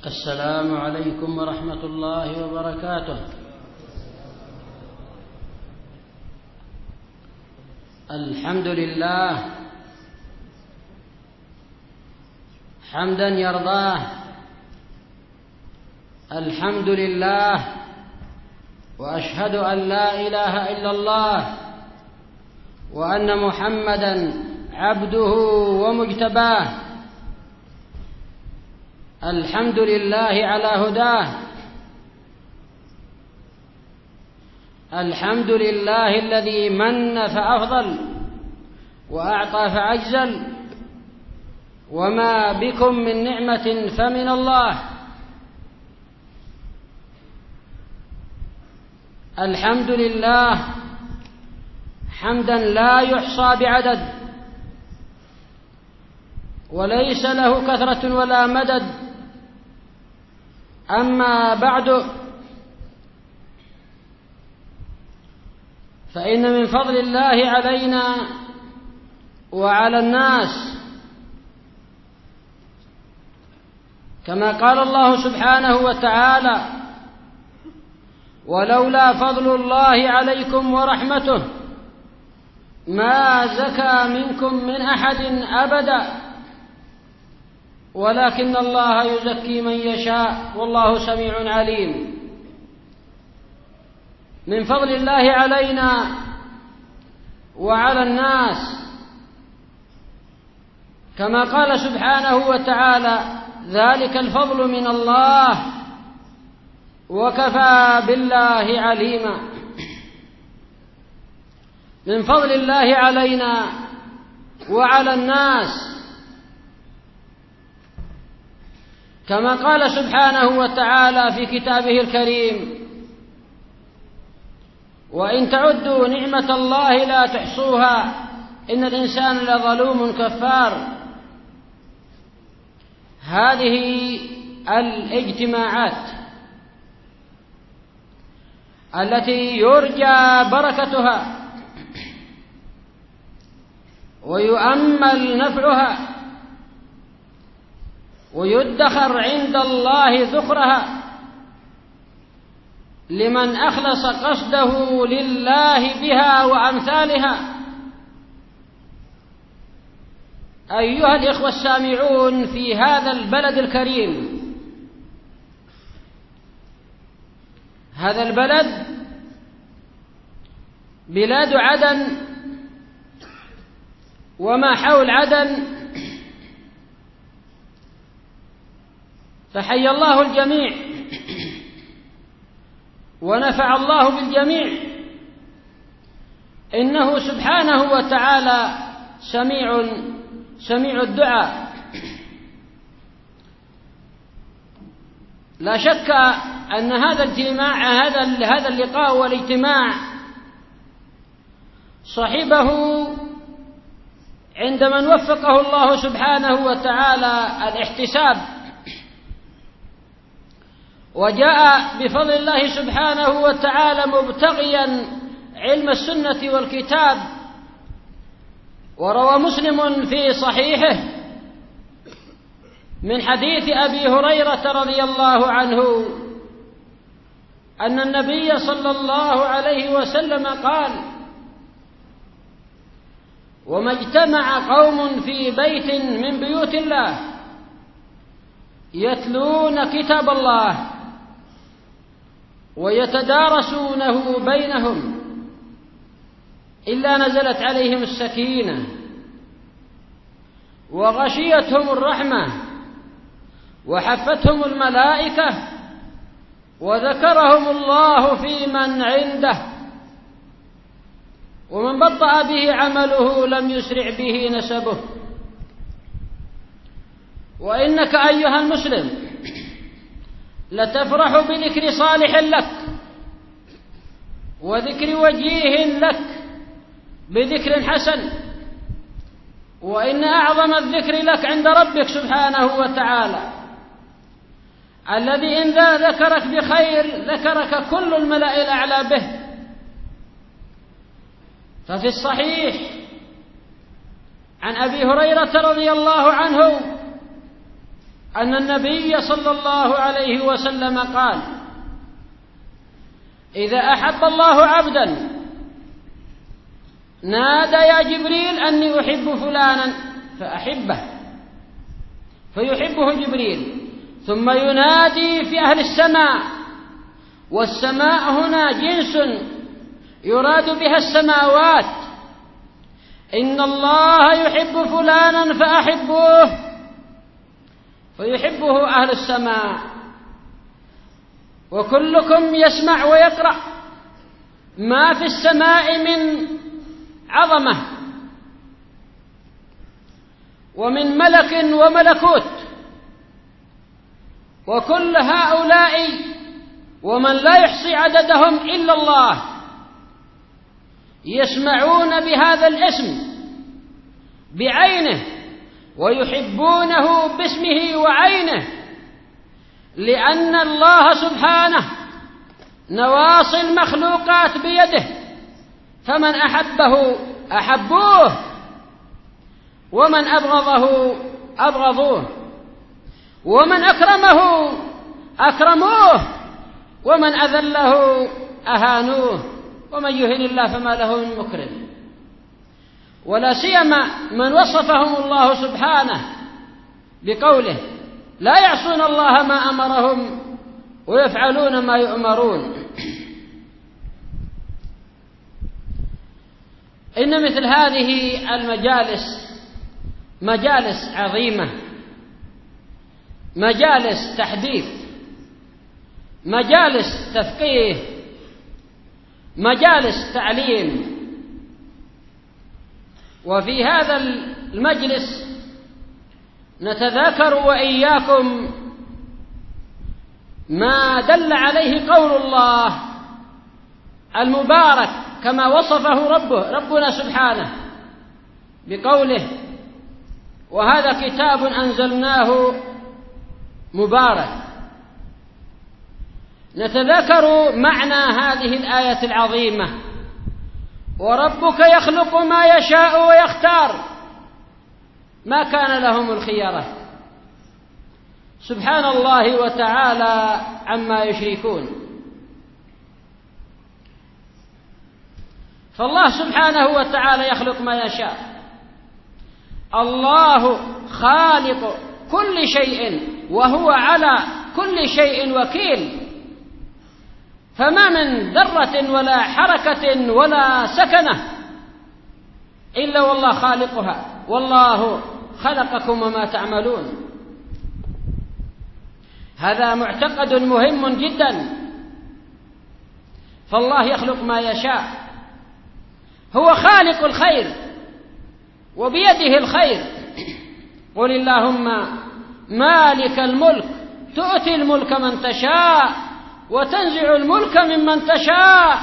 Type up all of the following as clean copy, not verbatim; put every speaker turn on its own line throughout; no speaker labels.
السلام عليكم ورحمة الله وبركاته. الحمد لله حمدا يرضاه، الحمد لله، وأشهد أن لا إله إلا الله وأن محمدا عبده ومجتباه. الحمد لله على هداه، الحمد لله الذي من فأفضل وأعطى فأجزل، وما بكم من نعمة فمن الله. الحمد لله حمدا لا يحصى بعدد، وليس له كثرة ولا مدد. أما بعد، فإن من فضل الله علينا وعلى الناس كما قال الله سبحانه وتعالى: ولولا فضل الله عليكم ورحمته ما زكى منكم من أحد أبدا ولكن الله يزكي من يشاء والله سميع عليم. من فضل الله علينا وعلى الناس كما قال سبحانه وتعالى: ذلك الفضل من الله وكفى بالله عليما. من فضل الله علينا وعلى الناس كما قال سبحانه وتعالى في كتابه الكريم: وإن تعدوا نعمة الله لا تحصوها إن الإنسان لظلوم كفار. هذه الاجتماعات التي يرجى بركتها ويؤمل نفعها ويدخر عند الله ذخرها لمن أخلص قصده لله بها وأمثالها. أيها الإخوة السامعون في هذا البلد الكريم، هذا البلد بلاد عدن وما حول عدن، فحي الله الجميع ونفع الله بالجميع. إنه سبحانه وتعالى سميع الدعاء. لا شك أن هذا الاجتماع هذا اللقاء والاجتماع صاحبه عند من وفقه الله سبحانه وتعالى الاحتساب، وجاء بفضل الله سبحانه وتعالى مبتغيا علم السنة والكتاب. وروى مسلم في صحيحه من حديث أبي هريرة رضي الله عنه أن النبي صلى الله عليه وسلم قال: وما اجتمع قوم في بيت من بيوت الله يتلون كتاب الله ويتدارسونه بينهم إلا نزلت عليهم السكينة وغشيتهم الرحمة وحفتهم الملائكة وذكرهم الله في من عنده، ومن بطأ به عمله لم يسرع به نسبه. وإنك أيها المسلم لتفرح بذكر صالح لك وذكر وجيه لك بذكر حسن، وإن أعظم الذكر لك عند ربك سبحانه وتعالى الذي إن ذكرك بخير ذكرك كل الملأ الأعلى به. ففي الصحيح عن أبي هريرة رضي الله عنه أن النبي صلى الله عليه وسلم قال: إذا أحب الله عبدا نادى يا جبريل أني أحب فلانا فأحبه، فيحبه جبريل، ثم ينادي في أهل السماء، والسماء هنا جنس يراد بها السماوات: إن الله يحب فلانا فأحبوه، فيحبه أهل السماء. وكلكم يسمع ويقرأ ما في السماء من عظمة ومن ملك وملكوت، وكل هؤلاء ومن لا يحصي عددهم إلا الله يسمعون بهذا الاسم بعينه ويحبونه باسمه وعينه، لأن الله سبحانه نواصي المخلوقات بيده، فمن أحبه أحبوه، ومن أبغضه أبغضوه، ومن أكرمه أكرموه، ومن أذله أهانوه، ومن يهن الله فما له من مكرم. ولا سيما من وصفهم الله سبحانه بقوله: لا يعصون الله ما أمرهم ويفعلون ما يؤمرون. إن مثل هذه المجالس مجالس عظيمة، مجالس تحديث، مجالس تفقيه، مجالس تعليم. وفي هذا المجلس نتذاكر وإياكم ما دل عليه قول الله المبارك كما وصفه ربنا سبحانه بقوله: وهذا كتاب أنزلناه مبارك. نتذاكر معنى هذه الآية العظيمة: وربك يخلق ما يشاء ويختار، ما كان لهم الخيرة. سبحان الله وتعالى عما يشركون. فالله سبحانه وتعالى يخلق ما يشاء. الله خالق كل شيء وهو على كل شيء وكيل، فما من ذرة ولا حركة ولا سكنة إلا والله خالقها، والله خلقكم وما تعملون. هذا معتقد مهم جدا. فالله يخلق ما يشاء، هو خالق الخير وبيده الخير. قل اللهم مالك الملك تؤتي الملك من تشاء وتنزع الملك ممن تشاء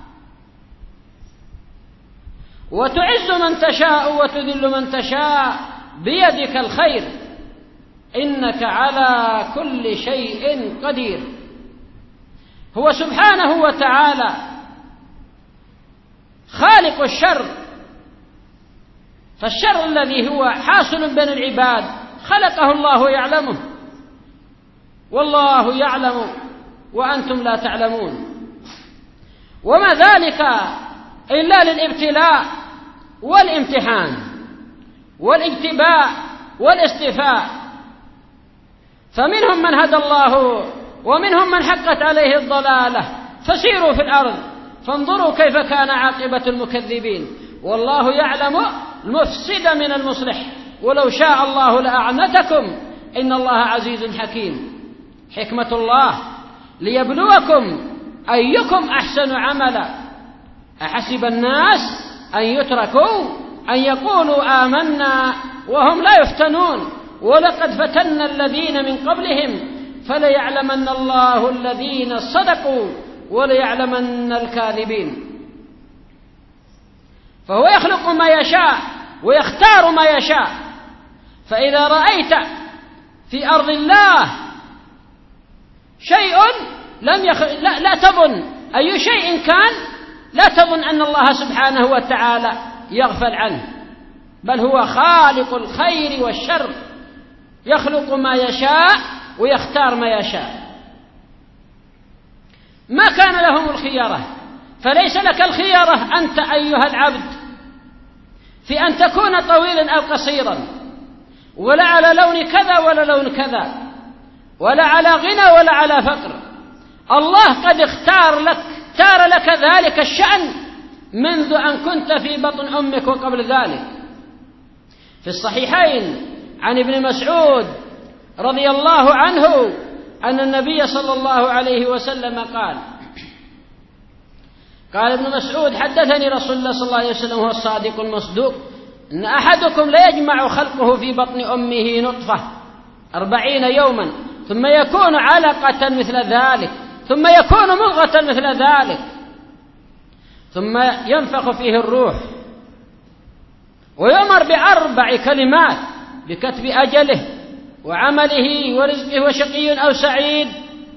وتعز من تشاء وتذل من تشاء، بيدك الخير إنك على كل شيء قدير. هو سبحانه وتعالى خالق الشر، فالشر الذي هو حاصل بين العباد خلقه الله يعلمه، والله يعلم وأنتم لا تعلمون، وما ذلك إلا للابتلاء والامتحان والاجتباء والاصطفاء. فمنهم من هدى الله ومنهم من حقت عليه الضلالة، فسيروا في الأرض فانظروا كيف كان عاقبة المكذبين. والله يعلم المفسد من المصلح، ولو شاء الله لأعنتكم إن الله عزيز حكيم. حكمة الله ليبلوكم أيكم أحسن عملا. أحسب الناس أن يتركوا أن يقولوا آمنا وهم لا يفتنون، ولقد فتنا الذين من قبلهم فليعلمن الله الذين صدقوا وليعلمن الكاذبين. فهو يخلق ما يشاء ويختار ما يشاء. فإذا رأيت في أرض الله شيء لا تظن أي شيء كان، لا تظن أن الله سبحانه وتعالى يغفل عنه، بل هو خالق الخير والشر، يخلق ما يشاء ويختار ما يشاء، ما كان لهم الخيارة، فليس لك الخيارة أنت أيها العبد في أن تكون طويلا أو قصيرا، ولا على لون كذا ولا لون كذا، ولا على غنى ولا على فقر. الله قد اختار لك ذلك الشأن منذ أن كنت في بطن أمك وقبل ذلك. في الصحيحين عن ابن مسعود رضي الله عنه أن النبي صلى الله عليه وسلم قال ابن مسعود: حدثني رسول الله صلى الله عليه وسلم هو الصادق المصدوق إن أحدكم ليجمع خلقه في بطن أمه نطفة 40 يوما ثم يكون علقة مثل ذلك ثم يكون مضغة مثل ذلك ثم ينفخ فيه الروح ويؤمر ب4 كلمات: بكتب أجله وعمله ورزقه وشقي أو سعيد.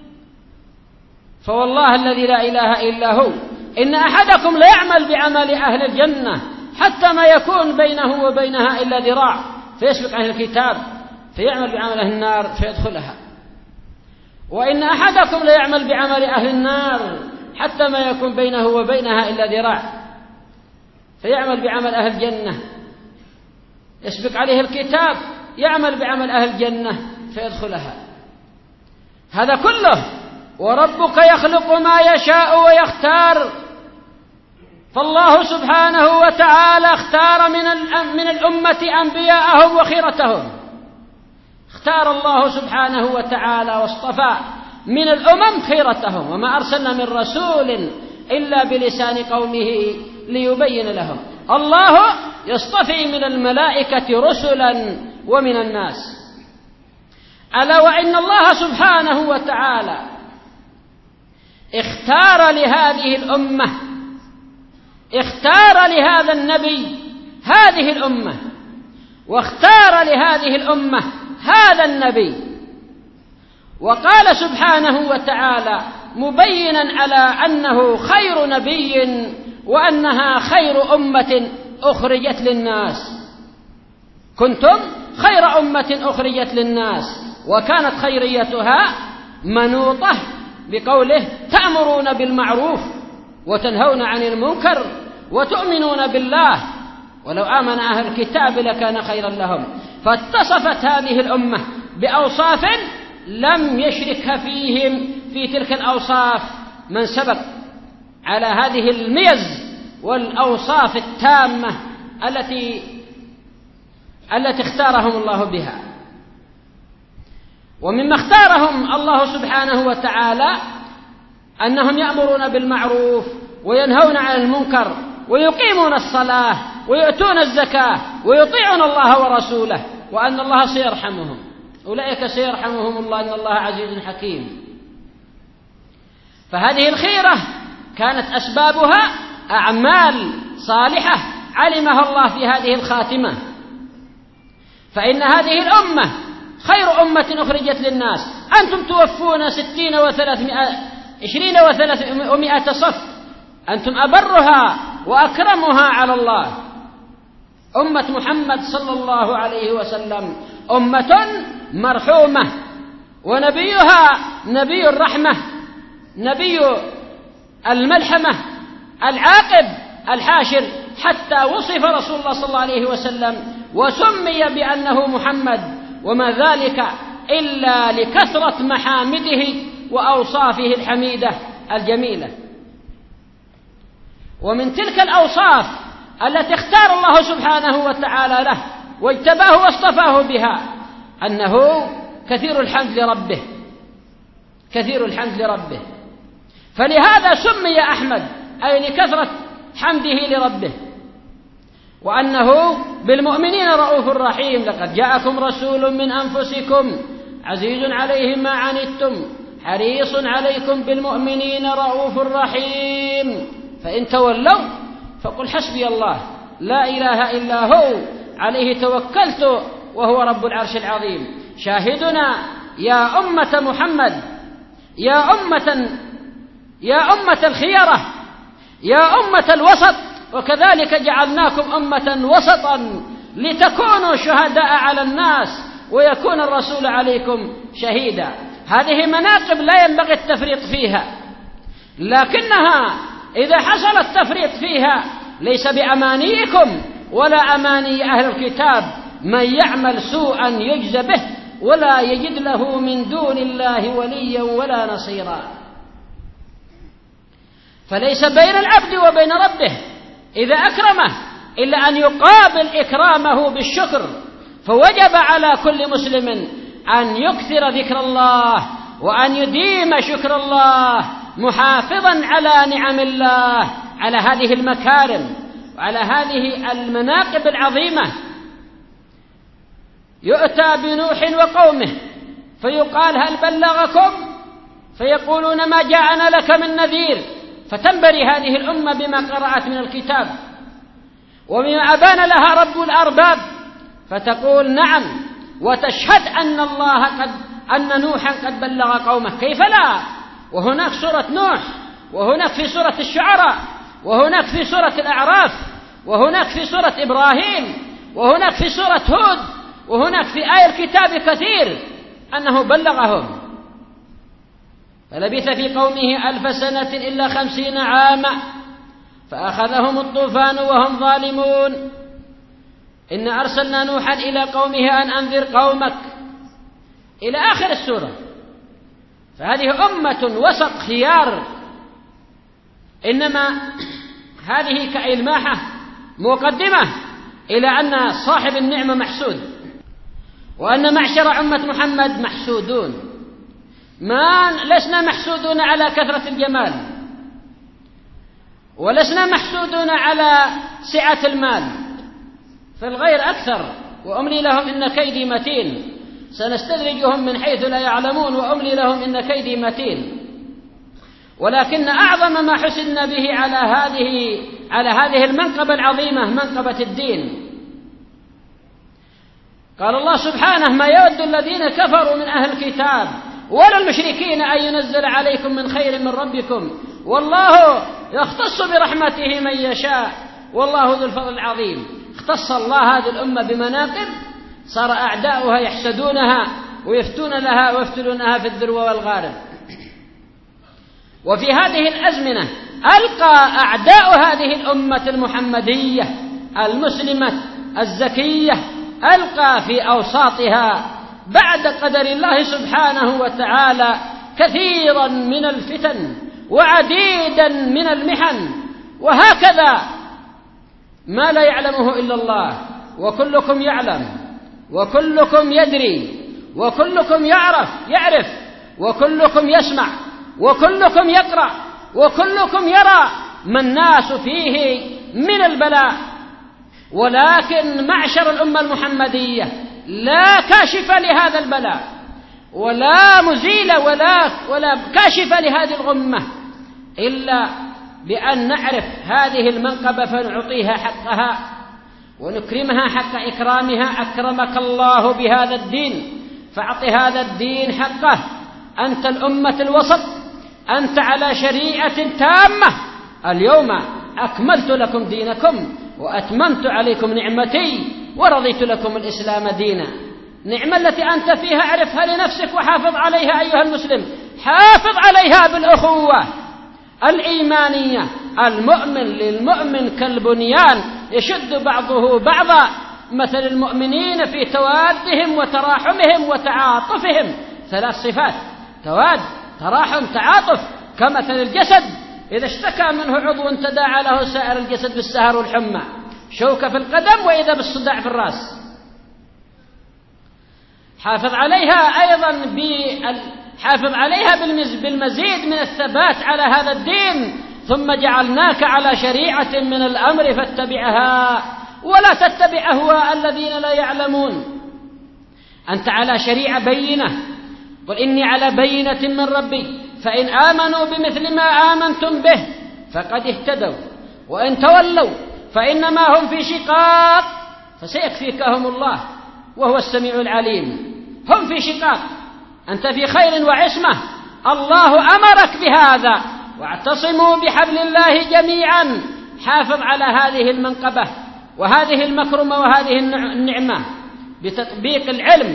فوالله الذي لا إله إلا هو إن أحدكم ليعمل بعمل أهل الجنة حتى ما يكون بينه وبينها إلا ذراع فيسبق عنه الكتاب فيعمل بعمل أهل النار فيدخلها، وإن أحدكم ليعمل بعمل أهل النار حتى ما يكون بينه وبينها إلا ذراع فيعمل بعمل أهل الجنة يسبق عليه الكتاب يعمل بعمل أهل الجنة فيدخلها. هذا كله وربك يخلق ما يشاء ويختار. فالله سبحانه وتعالى اختار من الأمة أنبياءهم وخيرتهم، اختار الله سبحانه وتعالى واصطفى من الأمم خيرتهم، وما أرسلنا من رسول إلا بلسان قومه ليبين لهم. الله يصطفي من الملائكة رسلا ومن الناس. ألا وإن الله سبحانه وتعالى اختار لهذه الأمة، اختار لهذا النبي هذه الأمة، واختار لهذه الأمة هذا النبي. وقال سبحانه وتعالى مبينا على أنه خير نبي وأنها خير أمة أخرجت للناس: كنتم خير أمة أخرجت للناس. وكانت خيريتها منوطة بقوله: تأمرون بالمعروف وتنهون عن المنكر وتؤمنون بالله ولو آمن أهل الكتاب لكان خيرا لهم. فاتصفت هذه الأمة بأوصاف لم يشركها فيهم في تلك الأوصاف من سبق، على هذه الميز والأوصاف التامة التي اختارهم الله بها. ومما اختارهم الله سبحانه وتعالى أنهم يأمرون بالمعروف وينهون عن المنكر ويقيمون الصلاة ويؤتون الزكاة ويطيعون الله ورسوله، وأن الله سيرحمهم. أولئك سيرحمهم الله إن الله عزيز حكيم. فهذه الخيرة كانت أسبابها أعمال صالحة علمها الله في هذه الخاتمة. فإن هذه الأمة خير أمة أخرجت للناس. أنتم توفون 60 و300 صف، أنتم أبرها وأكرمها على الله. أمة محمد صلى الله عليه وسلم أمة مرحومة، ونبيها نبي الرحمة، نبي الملحمة، العاقب الحاشر، حتى وصف رسول الله صلى الله عليه وسلم وسمي بأنه محمد، وما ذلك إلا لكثرة محامده وأوصافه الحميدة الجميلة. ومن تلك الأوصاف التي اختار الله سبحانه وتعالى له واجتباه واصطفاه بها أنه كثير الحمد لربه، كثير الحمد لربه. فلهذا سمي أحمد، أي لكثرة حمده لربه. وأنه بالمؤمنين رؤوف رحيم: لقد جاءكم رسول من أنفسكم عزيز عليه ما عنتم حريص عليكم بالمؤمنين رؤوف رحيم. فإن تولوا فقل حسبي الله لا إله إلا هو عليه توكلت وهو رب العرش العظيم. شاهدنا يا أمة محمد، يا أمة الخيرة، يا أمة الوسط، وكذلك جعلناكم أمة وسطا لتكونوا شهداء على الناس ويكون الرسول عليكم شهيدا. هذه مناقب لا ينبغي التفريط فيها، لكنها إذا حصل التفريط فيها ليس بأمانيكم ولا أماني أهل الكتاب، من يعمل سوءا يجز به ولا يجد له من دون الله وليا ولا نصيرا. فليس بين العبد وبين ربه إذا أكرمه إلا أن يقابل إكرامه بالشكر، فوجب على كل مسلم أن يكثر ذكر الله وأن يديم شكر الله، محافظا على نعم الله، على هذه المكارم وعلى هذه المناقب العظيمة. يؤتى بنوح وقومه فيقال هل بلغكم؟ فيقولون ما جاءنا لك من نذير، فتنبري هذه الأمة بما قرأت من الكتاب وبما أبان لها رب الأرباب، فتقول نعم، وتشهد أن نوحا قد بلغ قومه. كيف لا؟ وهناك سورة نوح، وهناك في سورة الشعراء، وهناك في سورة الأعراف، وهناك في سورة إبراهيم، وهناك في سورة هود، وهناك في آية الكتاب كثير أنه بلغهم. فلبث في قومه 1000 سنة إلا 50 عاما فأخذهم الطوفان وهم ظالمون. إن أرسلنا نوحا إلى قومه أن أنذر قومك إلى آخر السورة. فهذه أمة وسط خيار، إنما هذه كإلماحة مقدمة إلى أن صاحب النعمة محسود، وأن معشر أمة محمد محسودون. ما لسنا محسودون على كثرة الجمال، ولسنا محسودون على سعة المال، فالغير أكثر. وأملي لهم إن كيدي متين، سنستدرجهم من حيث لا يعلمون وأملي لهم إن كيدي متين. ولكن أعظم ما حسدنا به على هذه المنقبة العظيمة، منقبة الدين. قال الله سبحانه ما يود الذين كفروا من أهل الكتاب ولا المشركين أن ينزل عليكم من خير من ربكم والله يختص برحمته من يشاء والله ذو الفضل العظيم. اختص الله هذه الأمة بمناقب صار أعداؤها يحسدونها ويفتون لها ويفتلونها في الذروة والغارب. وفي هذه الأزمنة ألقى أعداء هذه الأمة المحمدية المسلمة الزكية، ألقى في أوساطها بعد قدر الله سبحانه وتعالى كثيرا من الفتن وعديدا من المحن، وهكذا ما لا يعلمه إلا الله. وكلكم يعلم وكلكم يدري وكلكم يعرف وكلكم يسمع وكلكم يقرأ وكلكم يرى ما الناس فيه من البلاء. ولكن معشر الأمة المحمدية لا كاشف لهذا البلاء ولا مزيل ولا كاشف لهذه الغمة إلا بأن نعرف هذه المنقبة فنعطيها حقها ونكرمها حق إكرامها. أكرمك الله بهذا الدين فأعط هذا الدين حقه. أنت الأمة الوسط، أنت على شريعة تامة. اليوم أكملت لكم دينكم وأتممت عليكم نعمتي ورضيت لكم الإسلام دينا. نعمة التي أنت فيها اعرفها لنفسك وحافظ عليها أيها المسلم، حافظ عليها بالأخوة الإيمانية. المؤمن للمؤمن كالبنيان يشد بعضه بعضا، مثل المؤمنين في توادهم وتراحمهم وتعاطفهم. 3 صفات: تواد، تراحم، تعاطف. كمثل الجسد إذا اشتكى منه عضو تداعى له سائر الجسد بالسهر والحمى، شوكة في القدم وإذا بالصداع في الرأس. حافظ عليها بالمزيد من الثبات على هذا الدين. ثم جعلناك على شريعة من الأمر فاتبعها ولا تتبع أهواء الذين لا يعلمون. أنت على شريعة بينة، قل إني على بينة من ربي فإن آمنوا بمثل ما آمنتم به فقد اهتدوا وإن تولوا فإنما هم في شقاق فسيكفيكهم الله وهو السميع العليم. هم في شقاق، أنت في خير وعصمة. الله أمرك بهذا، واعتصموا بحبل الله جميعا. حافظ على هذه المنقبة وهذه المكرمة وهذه النعمة بتطبيق العلم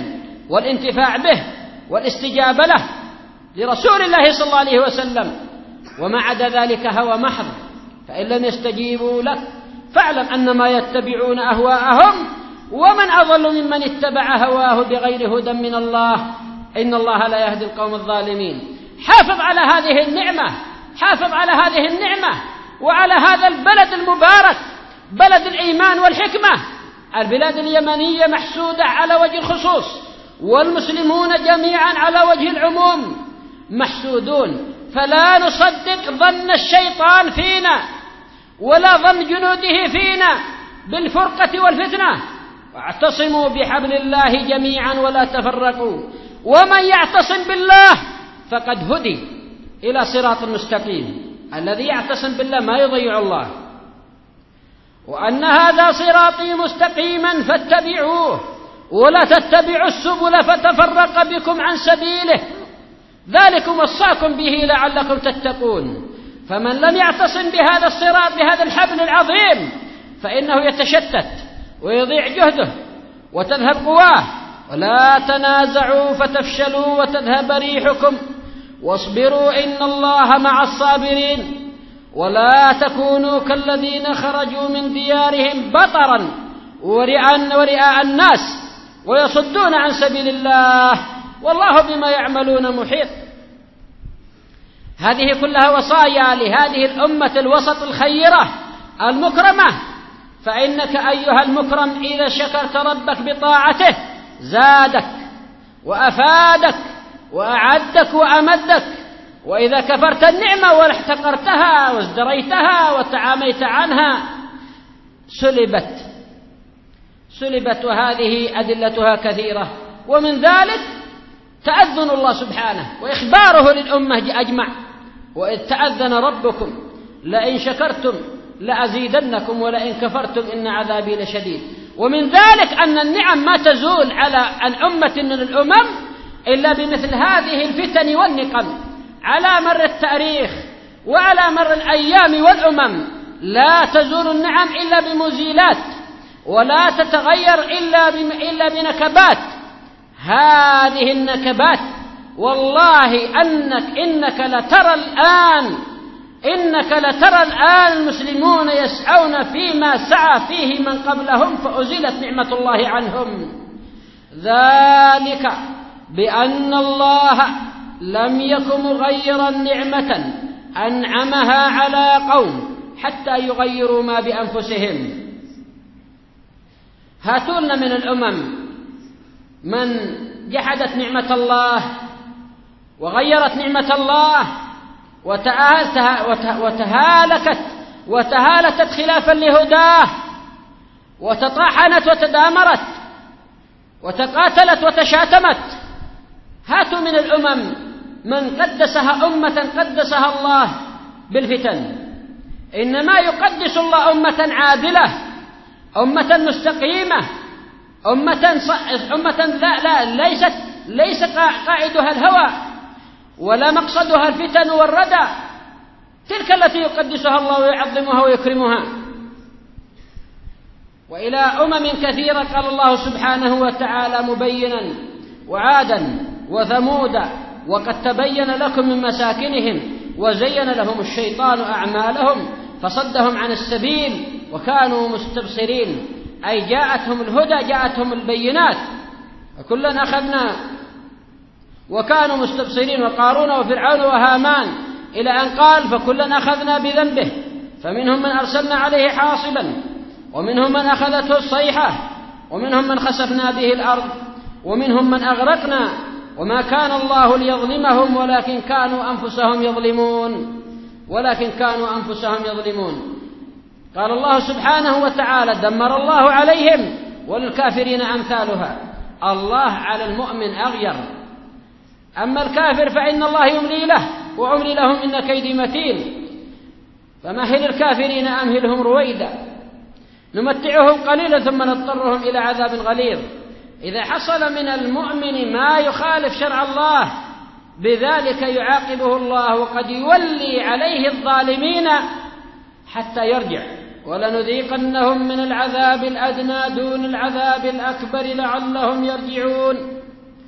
والانتفاع به والاستجابة له لرسول الله صلى الله عليه وسلم. وما عدا ذلك هوى محض. فإن لم يستجيبوا لك فاعلم أنما يتبعون أهواءهم ومن أضل ممن اتبع هواه بغير هدى من الله إن الله لا يهدي القوم الظالمين. حافظ على هذه النعمة، حافظ على هذه النعمة وعلى هذا البلد المبارك، بلد الإيمان والحكمة. البلاد اليمنية محسودة على وجه الخصوص، والمسلمون جميعا على وجه العموم محسودون. فلا نصدق ظن الشيطان فينا ولا ظن جنوده فينا بالفرقة والفتنة. واعتصموا بحبل الله جميعا ولا تفرقوا، ومن يعتصم بالله فقد هدي إلى صراط مستقيم. الذي يعتصم بالله ما يضيع الله. وأن هذا صراطي مستقيما فاتبعوه ولا تتبعوا السبل فتفرق بكم عن سبيله ذلكم وصاكم به لعلكم تتقون. فمن لم يعتصم بهذا الصراط بهذا الحبل العظيم فإنه يتشتت ويضيع جهده وتذهب قواه. ولا تنازعوا فتفشلوا وتذهب ريحكم واصبروا إن الله مع الصابرين. ولا تكونوا كالذين خرجوا من ديارهم بطرا ورئاء الناس ويصدون عن سبيل الله والله بما يعملون محيط. هذه كلها وصايا لهذه الأمة الوسط الخيرة المكرمة. فإنك أيها المكرم إذا شكرت ربك بطاعته زادك وأفادك وأعدك وأمدك، وإذا كفرت النعمة واحتقرتها وازدريتها وتعاميت عنها سلبت. وهذه أدلتها كثيرة. ومن ذلك تأذن الله سبحانه وإخباره للأمة أجمع: وإذ تأذن ربكم لئن شكرتم لأزيدنكم ولئن كفرتم إن عذابي لشديد. ومن ذلك أن النعم ما تزول عن أمة من الأمم إلا بمثل هذه الفتن والنقم على مر التاريخ وعلى مر الأيام والأمم. لا تزول النعم إلا بمزيلات، ولا تتغير إلا بنكبات. هذه النكبات والله إنك لترى الآن المسلمون يسعون فيما سعى فيه من قبلهم فأزيلت نعمة الله عنهم. ذلك بأن الله لم يكن مغيرا نعمة أنعمها على قوم حتى يغيروا ما بأنفسهم. هاتون من الأمم من جحدت نعمة الله وغيرت نعمة الله وتهالكت خلافا لهداه وتطاحنت وتدامرت وتقاتلت وتشاتمت. هاتوا من الأمم من قدسها أمة قدسها الله بالفتن. إنما يقدس الله أمة عادلة، أمة مستقيمة، أمة ليس قائدها الهوى ولا مقصدها الفتن والردى. تلك التي يقدسها الله ويعظمها ويكرمها. وإلى أمم كثيرة قال الله سبحانه وتعالى مبينا: وعادا وثمودا وقد تبين لكم من مساكنهم وزين لهم الشيطان أعمالهم فصدهم عن السبيل وكانوا مستبصرين. أي جاءتهم الهدى، جاءتهم البينات، وكلا أخذنا وكانوا مستبصرين. وقارون وفرعون وهامان إلى أن قال: فكلا أخذنا بذنبه فمنهم من أرسلنا عليه حاصبا ومنهم من أخذته الصيحة ومنهم من خسفنا به الأرض ومنهم من أغرقنا وما كان الله ليظلمهم ولكن كانوا أنفسهم يظلمون. قال الله سبحانه وتعالى: دمر الله عليهم وللكافرين أمثالها. الله على المؤمن أغير، أما الكافر فإن الله يملي له وأملي لهم إن كيدي متين. فمهل الكافرين أمهلهم رويدا نمتعهم قليلا ثم نضطرهم إلى عذاب غليظ. إذا حصل من المؤمن ما يخالف شرع الله بذلك يعاقبه الله وقد يولي عليه الظالمين حتى يرجع. ولنذيقنهم من العذاب الأدنى دون العذاب الأكبر لعلهم يرجعون.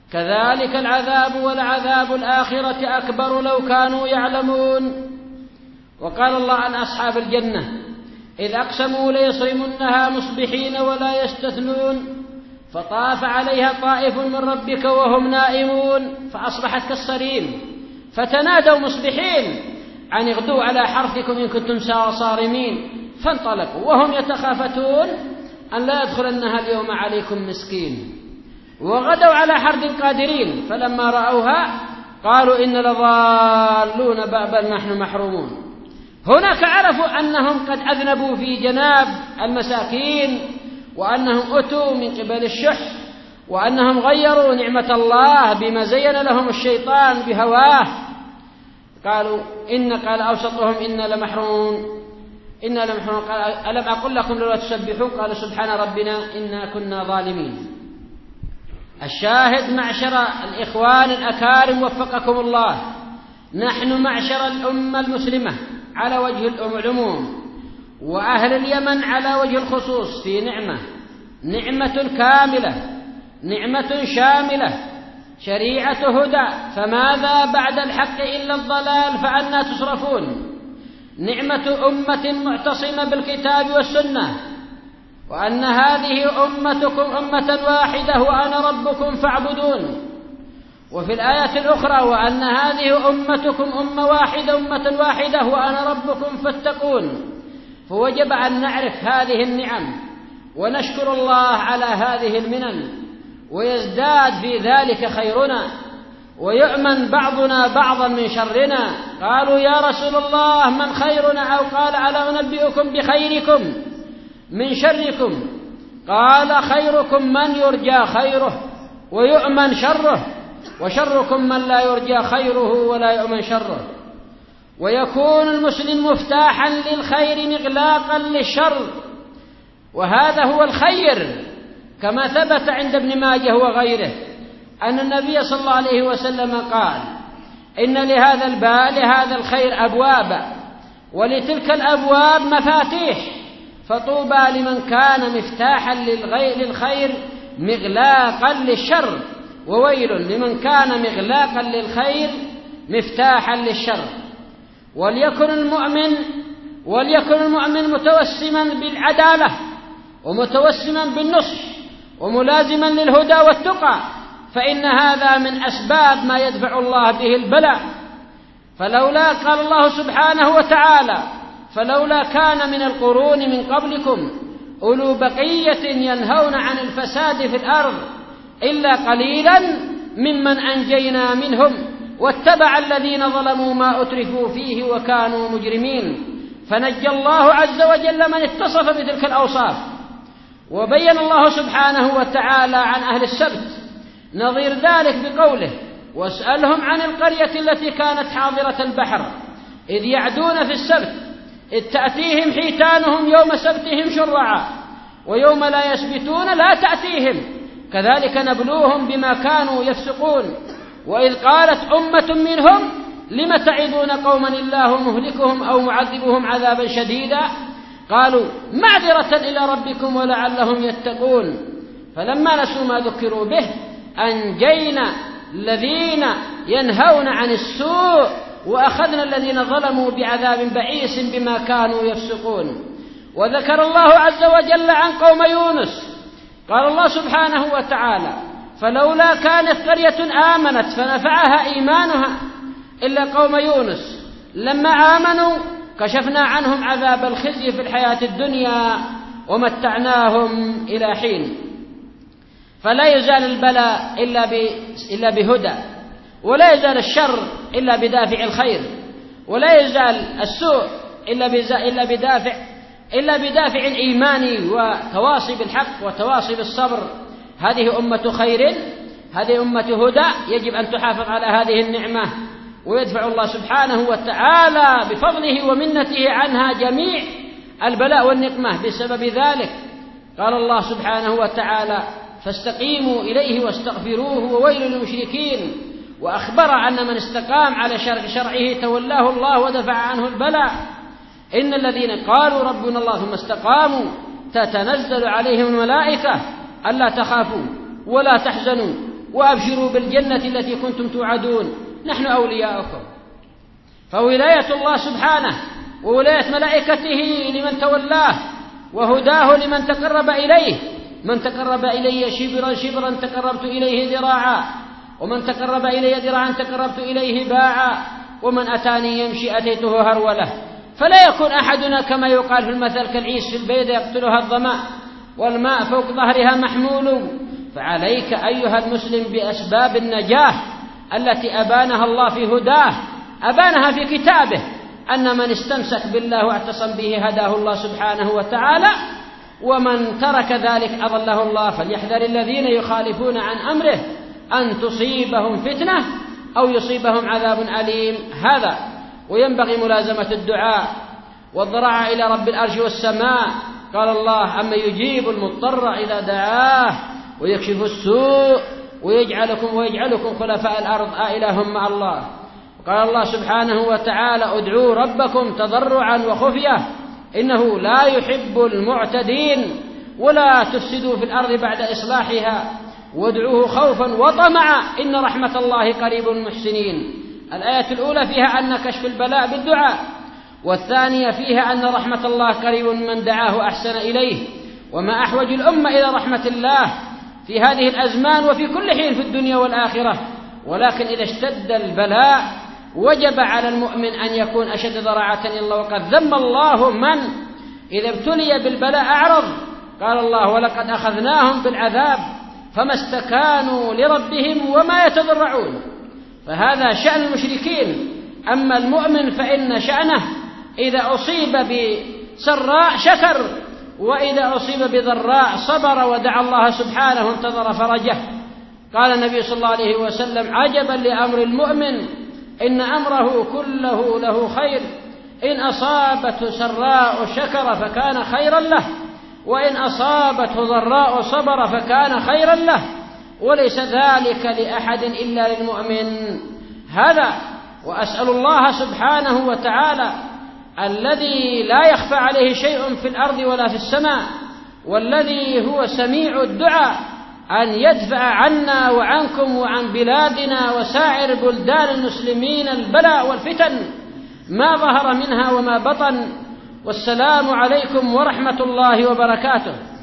كذلك العذاب ولعذاب الآخرة أكبر لو كانوا يعلمون. وقال الله عن أصحاب الجنة إذ أقسموا ليصرمنها مصبحين ولا يستثنون فطاف عليها طائف من ربك وهم نائمون فأصبحت كالصريم فتنادوا مصبحين أن اغدوا على حرثكم إن كنتم صارمين فانطلقوا وهم يتخافتون أن لا يدخلنها اليوم عليكم مسكين وغدوا على حرد قادرين فلما رأوها قالوا إن لضالون بل نحن محرومون. هناك عرفوا أنهم قد أذنبوا في جناب المساكين وأنهم أتوا من قبل الشح وأنهم غيروا نعمة الله بما زين لهم الشيطان بهواه. قالوا قال أوسطهم إنا لمحرومون قال ألم أقل لكم لولا تسبحون قالوا سبحان ربنا إنا كنا ظالمين. الشاهد معشر الإخوان الأكارم وفقكم الله، نحن معشر الأمة المسلمة على وجه العموم وأهل اليمن على وجه الخصوص في نعمة كاملة، نعمة شاملة، شريعة هدى، فماذا بعد الحق إلا الضلال فأنى تصرفون؟ نعمة أمة معتصمة بالكتاب والسنة، وأن هذه أمتكم أمة واحدة وأنا ربكم فاعبدون. وفي الآية الأخرى وأن هذه أمتكم أمة واحدة وأنا ربكم فاتقون. فوجب أن نعرف هذه النعم ونشكر الله على هذه المنن ويزداد في ذلك خيرنا ويؤمن بعضنا بعضا من شرنا. قالوا يا رسول الله من خيرنا؟ أو قال ألا أنبئكم بخيركم من شركم؟ قال خيركم من يرجى خيره ويؤمن شره، وشركم من لا يرجى خيره ولا يؤمن شره. ويكون المسلم مفتاحا للخير مغلاقا للشر، وهذا هو الخير كما ثبت عند ابن ماجه وغيره أن النبي صلى الله عليه وسلم قال إن لهذا الخير أبوابا ولتلك الأبواب مفاتيح، فطوبى لمن كان مفتاحا للخير مغلاقا للشر، وويل لمن كان مغلاقا للخير مفتاحا للشر. وليكن المؤمن متوسما بالعدالة ومتوسما بالنصح وملازما للهدى والتقى، فإن هذا من أسباب ما يدفع الله به البلاء. فلولا قال الله سبحانه وتعالى فلولا كان من القرون من قبلكم أولو بقية ينهون عن الفساد في الأرض إلا قليلا ممن أنجينا منهم واتبع الذين ظلموا ما أترفوا فيه وكانوا مجرمين، فنجى الله عز وجل من اتصف بتلك الأوصاف. وبين الله سبحانه وتعالى عن أهل السبت نظير ذلك بقوله واسألهم عن القرية التي كانت حاضرة البحر إذ يعدون في السبت إذ تأتيهم حيتانهم يوم سبتهم شرعا ويوم لا يسبتون لا تأتيهم كذلك نبلوهم بما كانوا يفسقون. وإذ قالت أمة منهم لم تعظون قوما الله مهلكهم أو معذبهم عذابا شديدا قالوا معذرة إلى ربكم ولعلهم يتقون. فلما نسوا ما ذكروا به أنجينا الذين ينهون عن السوء وأخذنا الذين ظلموا بعذاب بئيس بما كانوا يفسقون. وذكر الله عز وجل عن قوم يونس قال الله سبحانه وتعالى فلولا كانت قرية آمنت فنفعها إيمانها إلا قوم يونس لما آمنوا كشفنا عنهم عذاب الخزي في الحياة الدنيا ومتعناهم إلى حين. فلا يزال البلاء إلا بهدى، ولا يزال الشر إلا بدافع الخير، ولا يزال السوء إلا بدافع الإيمان وتواصي بالحق وتواصي بالصبر. هذه أمة خير، هذه أمة هدى، يجب أن تحافظ على هذه النعمة، ويدفع الله سبحانه وتعالى بفضله ومنته عنها جميع البلاء والنقمة بسبب ذلك. قال الله سبحانه وتعالى فاستقيموا إليه واستغفروه وويل للمشركين، وأخبر أن من استقام على شرعه تولاه الله ودفع عنه البلاء. إن الذين قالوا ربنا الله ثم استقاموا تتنزل عليهم الملائكة ألا تخافوا ولا تحزنوا وأبشروا بالجنة التي كنتم توعدون نحن أولياؤكم. فولاية الله سبحانه وولاية ملائكته لمن تولاه وهداه لمن تقرب إليه. من تقرب إلي شبرا شبرا تقربت إليه ذراعا، ومن تقرب إلي ذراعا تقربت إليه باعا، ومن أتاني يمشي أتيته هرولة. فلا يكون أحدنا كما يقال في المثل كالعيس في البيضة يقتلها الظمأ والماء فوق ظهرها محمول. فعليك أيها المسلم بأسباب النجاة التي أبانها الله في هداه، أبانها في كتابه، أن من استمسك بالله واعتصم به هداه الله سبحانه وتعالى، ومن ترك ذلك أضله الله. فليحذر الذين يخالفون عن أمره أن تصيبهم فتنة أو يصيبهم عذاب أليم. هذا وينبغي ملازمة الدعاء والضراعة إلى رب الأرش والسماء. قال الله: أما يجيب المضطر إذا دعاه ويكشف السوء ويجعلكم خلفاء الأرض أإله مع الله. قال الله سبحانه وتعالى: ادعوا ربكم تضرعا وخفية إنه لا يحب المعتدين ولا تفسدوا في الأرض بعد إصلاحها وادعوه خوفا وطمعا إن رحمة الله قريب المحسنين. الآية الأولى فيها أن كشف البلاء بالدعاء، والثانية فيها أن رحمة الله قريب من دعاه أحسن إليه. وما أحوج الأمة إلى رحمة الله في هذه الأزمان وفي كل حين في الدنيا والآخرة. ولكن إذا اشتد البلاء وجب على المؤمن أن يكون أشد ضراعة إلى الله. وقد ذم الله من إذا ابتلي بالبلاء أعرض. قال الله: ولقد أخذناهم بالعذاب فما استكانوا لربهم وما يتضرعون. فهذا شأن المشركين. أما المؤمن فإن شأنه إذا أصيب بسراء شكر، وإذا أصيب بضراء صبر ودعا الله سبحانه وانتظر فرجه. قال النبي صلى الله عليه وسلم: عجبا لأمر المؤمن إن أمره كله له خير، إن أصابته سراء شكر فكان خيرا له، وإن أصابته ضراء صبر فكان خيرا له، وليس ذلك لأحد إلا للمؤمن. هذا وأسأل الله سبحانه وتعالى الذي لا يخفى عليه شيء في الأرض ولا في السماء، والذي هو سميع الدعاء، أن يدفع عنا وعنكم وعن بلادنا وسائر بلدان المسلمين البلاء والفتن ما ظهر منها وما بطن. والسلام عليكم ورحمة الله وبركاته.